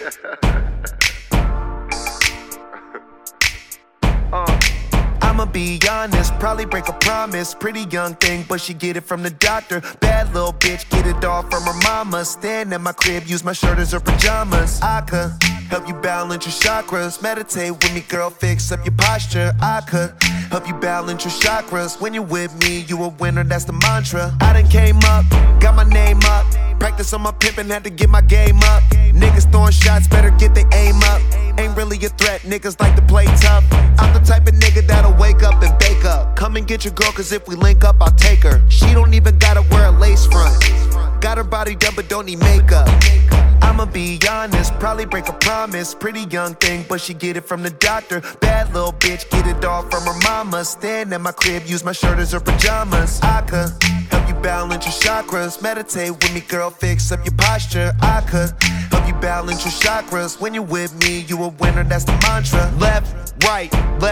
I'ma be honest, probably break a promise. Pretty young thing, but she get it from the doctor. Bad little bitch, get it all from her mama. Stand at my crib, use my shirt as her pajamas. I could help you balance your chakras. Meditate with me, girl, fix up your posture. I could help you balance your chakras. When you're with me, you a winner, that's the mantra. I done came up, got my name up. Practice on my pimpin', had to get my game up. Niggas throwing shots, better get the aim up. Ain't really a threat, niggas like to play tough. I'm the type of nigga that'll wake up and bake up. Come and get your girl, cause if we link up, I'll take her. She don't even gotta wear a lace front. Got her body done, but don't need makeup. I'ma be honest, probably break a promise. Pretty young thing, but she get it from the doctor. Bad little bitch, get it all from her mama. Stand at my crib, use my shirt as her pajamas. I could help you balance your chakras. Meditate with me, girl, fix up your posture. I could help you balance your chakras. When you're with me, you a winner, that's the mantra. Left, right,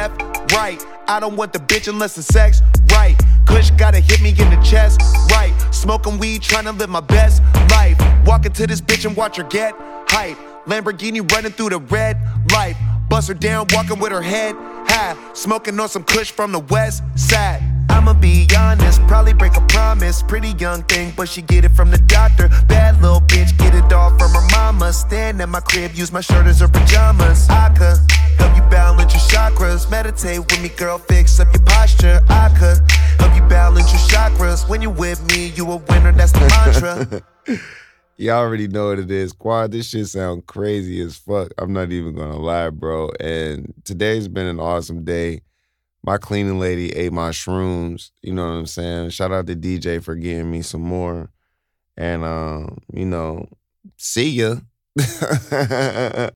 I don't want the bitch unless the sex right. Kush gotta hit me in the chest, right. Smoking weed, tryna live my best life. Walking to this bitch and watch her get hype. Lamborghini running through the red light. Bust her down, walking with her head high. Smoking on some Kush from the west side. I'ma be honest, probably break a promise. Pretty young thing, but she get it from the doctor. Bad little bitch, get it all from her mama. Stand at my crib, use my shirt as her pajamas. I could help you balance your chakras. Meditate with me, girl, fix up your posture. I could help you balance your chakras. When you're with me, you a winner, that's the mantra. Y'all already know what it is. Quad, this shit sound crazy as fuck. I'm not even gonna lie, bro. And today's been an awesome day. My cleaning lady ate my shrooms. You know what I'm saying? Shout out to DJ for getting me some more. And, see ya.